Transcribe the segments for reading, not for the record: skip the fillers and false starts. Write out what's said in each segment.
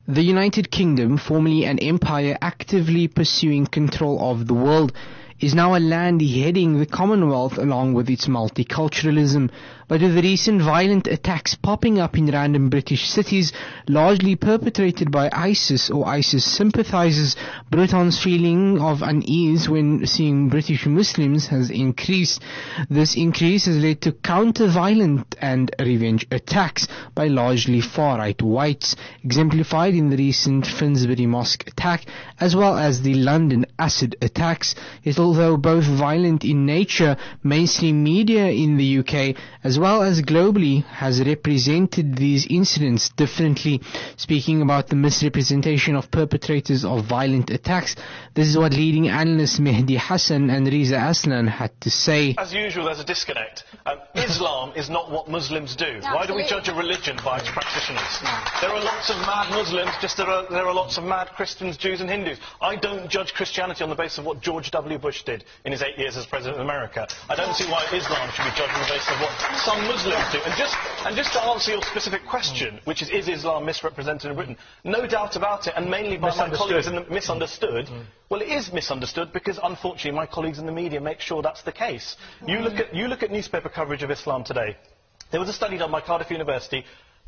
The United Kingdom, formerly an empire actively pursuing control of the world, is now a land heading the Commonwealth along with its multiculturalism. But with the recent violent attacks popping up in random British cities, largely perpetrated by ISIS or ISIS sympathizers, Britons' feeling of unease when seeing British Muslims has increased. This increase has led to counter-violent and revenge attacks by largely far-right whites, exemplified in the recent Finsbury Mosque attack, as well as the London acid attacks. Yet although both violent in nature, mainstream media in the UK as well as globally has represented these incidents differently. Speaking about the misrepresentation of perpetrators of violent attacks, this is what leading analysts Mehdi Hassan and Riza Aslan had to say. As usual, there's a disconnect. Islam is not what Muslims do. Why do we judge a religion by its practitioners? There are lots of mad Muslims, just there are lots of mad Christians, Jews and Hindus. I don't judge Christianity on the basis of what George W. Bush did in his 8 years as President of America. I don't see why Islam should be judged on the basis of what some Muslims do. And just to answer your specific question, which is Islam misrepresented in Britain? No doubt about it, and mainly by my colleagues misunderstood. Well, it is misunderstood because, unfortunately, my colleagues in the media make sure that's the case. You look at newspaper coverage of Islam today. There was a study done by Cardiff University.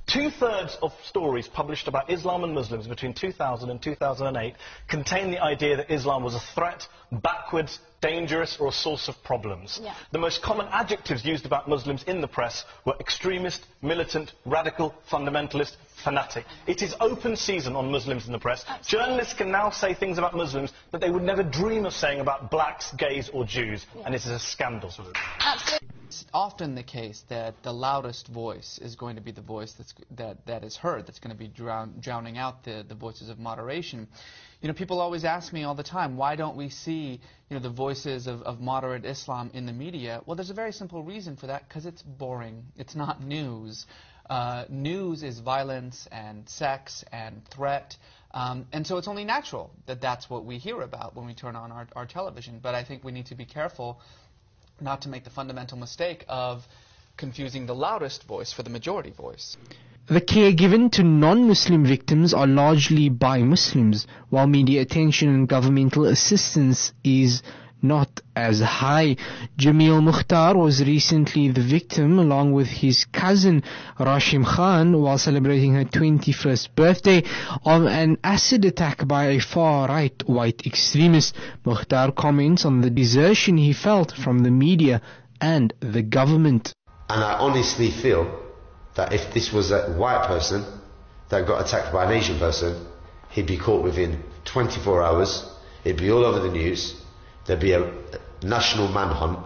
2/3 of stories published about Islam and Muslims between 2000 and 2008 contain the idea that Islam was a threat, backwards, dangerous, or a source of problems. Yeah. The most common adjectives used about Muslims in the press were extremist, militant, radical, fundamentalist, fanatic. It is open season on Muslims in the press. Absolutely. Journalists can now say things about Muslims that they would never dream of saying about blacks, gays, or Jews, and it is a scandal. Absolutely. It's often the case that the loudest voice is going to be the voice that is heard, that's going to be drowning out the voices of moderation. You know, people always ask me all the time, why don't we see, the voices of moderate Islam in the media? Well, there's a very simple reason for that, because it's boring. It's not news. News is violence and sex and threat. And so it's only natural that that's what we hear about when we turn on our television. But I think we need to be careful not to make the fundamental mistake of confusing the loudest voice for the majority voice. The care given to non-Muslim victims are largely by Muslims, while media attention and governmental assistance is not as high. Jamil Mukhtar was recently the victim, along with his cousin Rashim Khan, while celebrating her 21st birthday, of an acid attack by a far-right white extremist. Mukhtar comments on the desertion he felt from the media and the government. And I honestly feel that if this was a white person that got attacked by an Asian person, he'd be caught within 24 hours, it'd be all over the news, there'd be a national manhunt.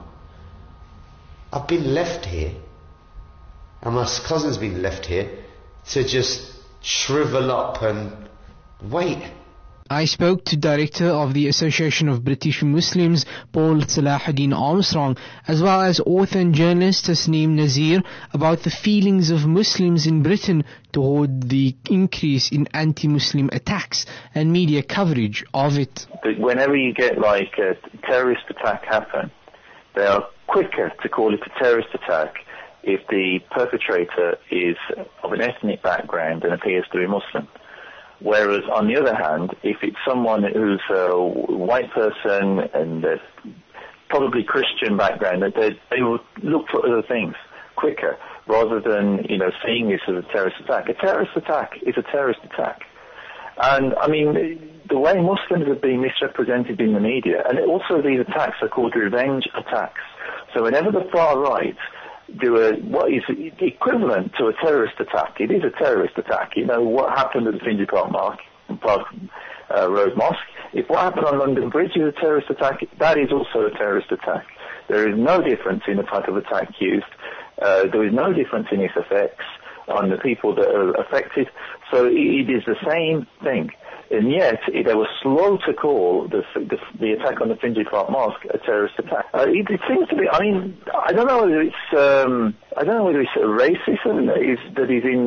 I've been left here, and my cousin's been left here, to just shrivel up and wait. I spoke to Director of the Association of British Muslims, Paul Salahuddin Armstrong, as well as author and journalist Tasneem Nazir, about the feelings of Muslims in Britain toward the increase in anti-Muslim attacks and media coverage of it. Whenever you get like a terrorist attack happen, they are quicker to call it a terrorist attack if the perpetrator is of an ethnic background and appears to be Muslim. Whereas, on the other hand, if it's someone who's a white person and probably Christian background, they will look for other things quicker, rather than, seeing this as a terrorist attack. A terrorist attack is a terrorist attack. And, I mean, the way Muslims have been misrepresented in the media, and also these attacks are called revenge attacks. So whenever the far right do what is equivalent to a terrorist attack. It is a terrorist attack. What happened at the Finsbury Park Road Mosque. If what happened on London Bridge is a terrorist attack, that is also a terrorist attack. There is no difference in the type of attack used. There is no difference in its effects on the people that are affected. So it is the same thing. And yet, they were slow to call the attack on the Finsbury Park Mosque a terrorist attack. It seems to be. I mean, I don't know whether it's racism that is in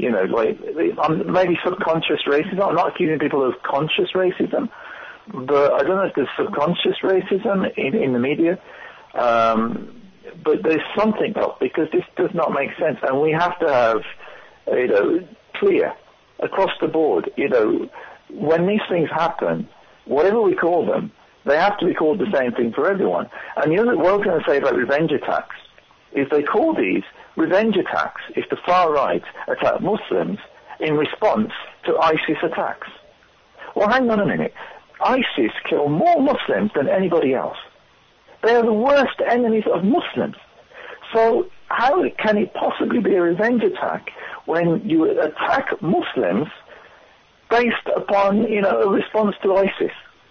the maybe subconscious racism. I'm not accusing people of conscious racism, but I don't know if there's subconscious racism in the media. But there's something else, because this does not make sense, and we have to have clear across the board, when these things happen, whatever we call them, they have to be called the same thing for everyone. And the other, what I was going to say about revenge attacks is they call these revenge attacks if the far right attack Muslims in response to ISIS attacks. Well, hang on a minute. ISIS kill more Muslims than anybody else. They are the worst enemies of Muslims. So how can it possibly be a revenge attack when you attack Muslims based upon, a response to ISIS?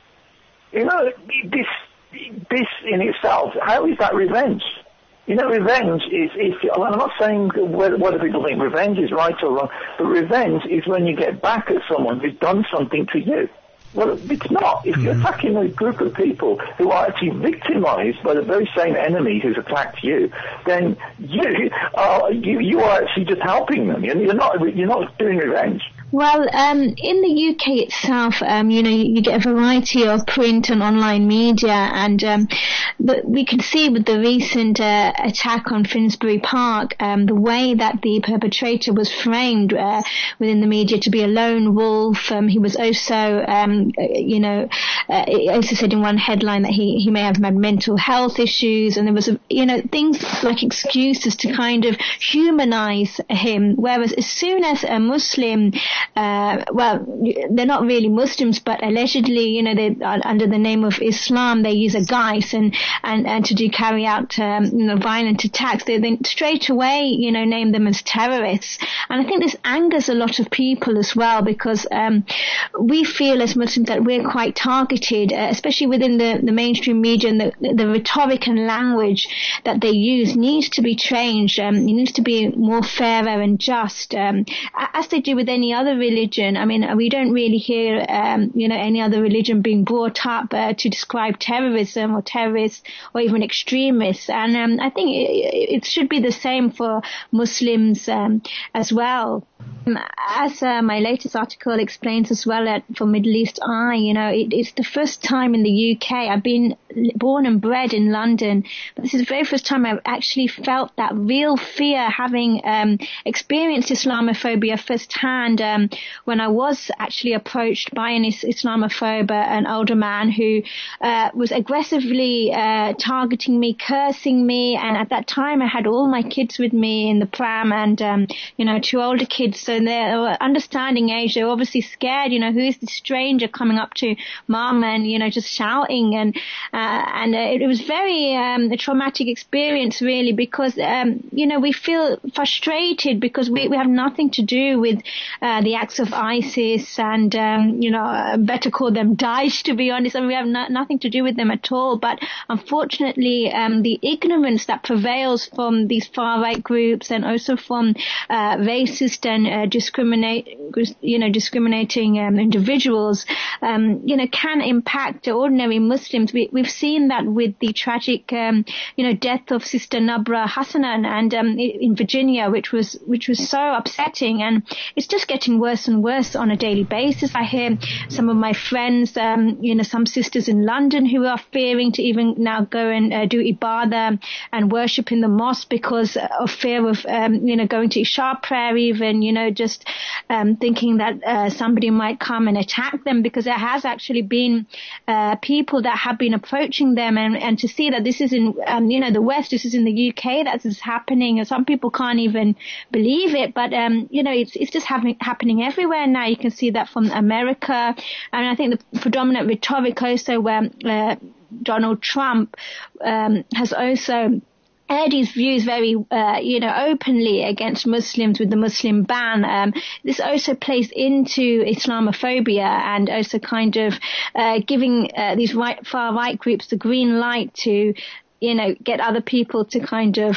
This in itself, how is that revenge? Revenge is, I'm not saying whether people think revenge is right or wrong, but revenge is when you get back at someone who's done something to you. Well, it's not. If you're attacking a group of people who are actually victimized by the very same enemy who's attacked you, then you are actually just helping them. You're not doing revenge. Well, in the UK itself, you get a variety of print and online media, and but we can see with the recent attack on Finsbury Park, the way that the perpetrator was framed within the media to be a lone wolf. He was also, also said in one headline that he may have had mental health issues, and there was, things like excuses to kind of humanize him. Whereas as soon as a Muslim, they're not really Muslims, but allegedly, they under the name of Islam, they use a guise and to carry out, violent attacks. They then straight away, name them as terrorists. And I think this angers a lot of people as well, because we feel as Muslims that we're quite targeted, especially within the mainstream media, and the rhetoric and language that they use needs to be changed. It needs to be more fairer and just, as they do with any other religion. I mean, we don't really hear, any other religion being brought up to describe terrorism or terrorists or even extremists. And I think it should be the same for Muslims as well. As my latest article explains as well for Middle East Eye, it's the first time in the UK. I've been born and bred in London, but this is the very first time I've actually felt that real fear, having experienced Islamophobia firsthand when I was actually approached by an Islamophobe, an older man who was aggressively targeting me, cursing me, and at that time I had all my kids with me in the pram, and 2 older kids, so they're understanding age. They're obviously scared. Who is this stranger coming up to mom and just shouting, and it was very a traumatic experience, really, because we feel frustrated because we have nothing to do with the acts of ISIS, and better call them Daesh, to be honest. I mean, we have nothing to do with them at all. But unfortunately, the ignorance that prevails from these far right groups, and also from racist and discriminating individuals, can impact ordinary Muslims. We've seen that with the tragic, death of Sister Nabra Hassanan and in Virginia, which was so upsetting, and it's just getting worse and worse on a daily basis. I hear some of my friends, some sisters in London who are fearing to even now go and do ibadah and worship in the mosque because of fear of, going to Isha prayer, even, just thinking that somebody might come and attack them, because there has actually been people that have been approaching them, and to see that this is in, the West, this is in the UK, that is happening, and some people can't even believe it, but, it's just happening everywhere now. You can see that from America, and I think the predominant rhetoric also where Donald Trump has also aired his views very, openly against Muslims with the Muslim ban. This also plays into Islamophobia, and also kind of giving these far right groups the green light to get other people to kind of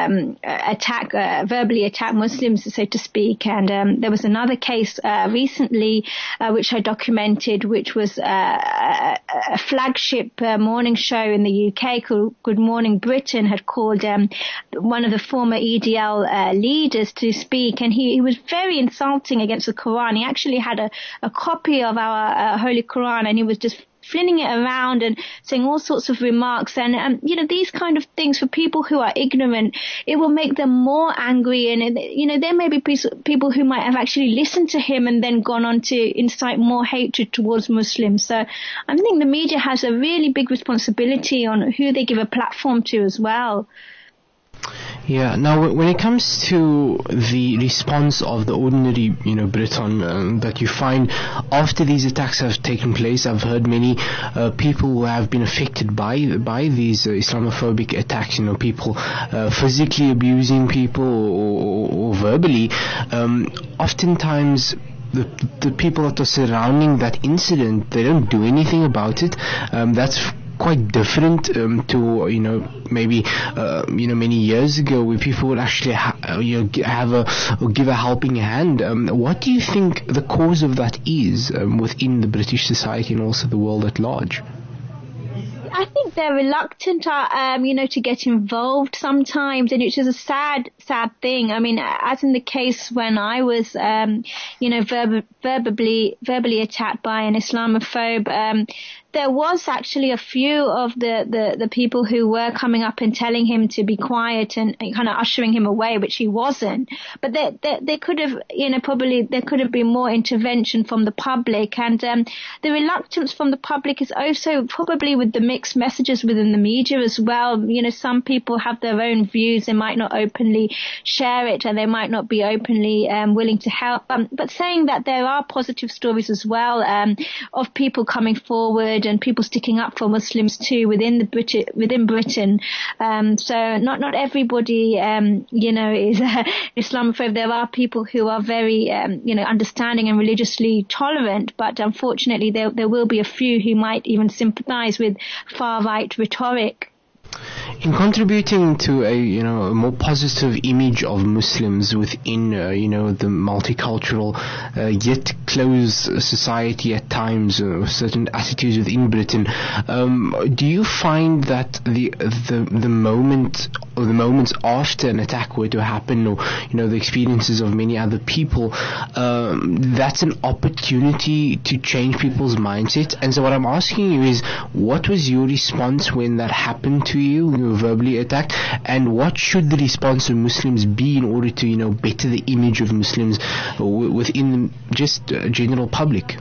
verbally attack Muslims, so to speak. And there was another case recently which I documented, which was a flagship morning show in the UK called Good Morning Britain had called one of the former EDL leaders to speak, and he was very insulting against the Quran. He actually had a copy of our Holy Quran, and he was just flinging it around and saying all sorts of remarks. And, you know, these kind of things for people who are ignorant, it will make them more angry. And, you know, there may be people who might have actually listened to him and then gone on to incite more hatred towards Muslims. So I think the media has a really big responsibility on who they give a platform to as well. Yeah. Now, when it comes to the response of the ordinary, Briton that you find after these attacks have taken place, I've heard many people who have been affected by these Islamophobic attacks. People physically abusing people or verbally. Oftentimes, the people that are surrounding that incident, they don't do anything about it. That's quite different to maybe many years ago, where people would actually give a helping hand. What do you think the cause of that is within the British society and also the world at large? I think they're reluctant, to get involved sometimes, and it's just a sad thing. I mean, as in the case when I was, verbally attacked by an Islamophobe, there was actually a few of the people who were coming up and telling him to be quiet and kind of ushering him away, which he wasn't. But there could have, there could have been more intervention from the public, and the reluctance from the public is also probably with the mixed messages within the media as well. Some people have their own views, they might not openly share it, and they might not be openly willing to help. But saying that there are positive stories as well of people coming forward and people sticking up for Muslims too within Britain. So not everybody, is Islamophobe. There are people who are very, understanding and religiously tolerant, but unfortunately there will be a few who might even sympathize with far-right rhetoric. In contributing to a more positive image of Muslims within the multicultural yet closed society at times, certain attitudes within Britain, do you find that the moment or the moments after an attack were to happen, or the experiences of many other people, that's an opportunity to change people's mindset? And so what I'm asking you is, what was your response when that happened to you, when you were verbally attacked, and what should the response of Muslims be in order to better the image of Muslims within just general public?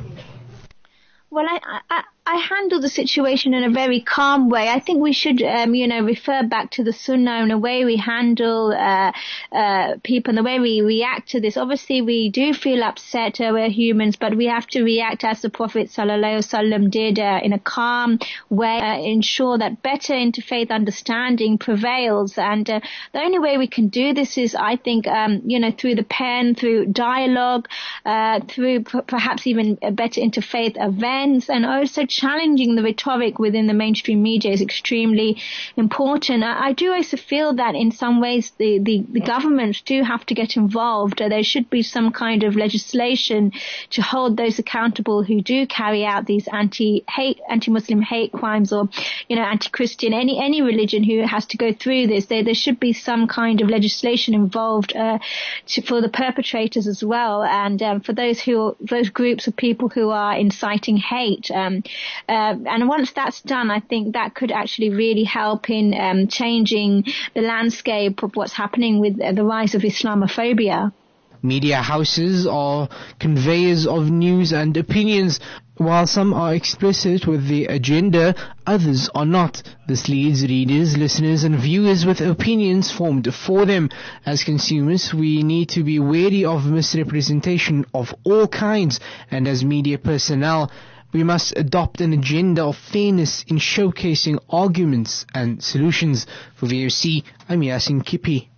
Well, I handled the situation in a very calm way. I think we should, refer back to the Sunnah and the way we handle people and the way we react to this. Obviously, we do feel upset. We're humans, but we have to react as the Prophet _sallam did, in a calm way, ensure that better interfaith understanding prevails. And the only way we can do this is, I think, through the pen, through dialogue, through perhaps even better interfaith events, and also challenging the rhetoric within the mainstream media is extremely important. I do also feel that in some ways the governments do have to get involved. There should be some kind of legislation to hold those accountable who do carry out these anti-Muslim hate crimes, or anti-Christian, any religion who has to go through this. There should be some kind of legislation involved for the perpetrators as well, and for those groups of people who are inciting hate. And once that's done, I think that could actually really help in changing the landscape of what's happening with the rise of Islamophobia. Media houses are conveyors of news and opinions. While some are explicit with the agenda, others are not. This leaves readers, listeners and viewers with opinions formed for them. As consumers, we need to be wary of misrepresentation of all kinds, and as media personnel, we must adopt an agenda of fairness in showcasing arguments and solutions. For VOC, I'm Yasin Kipi.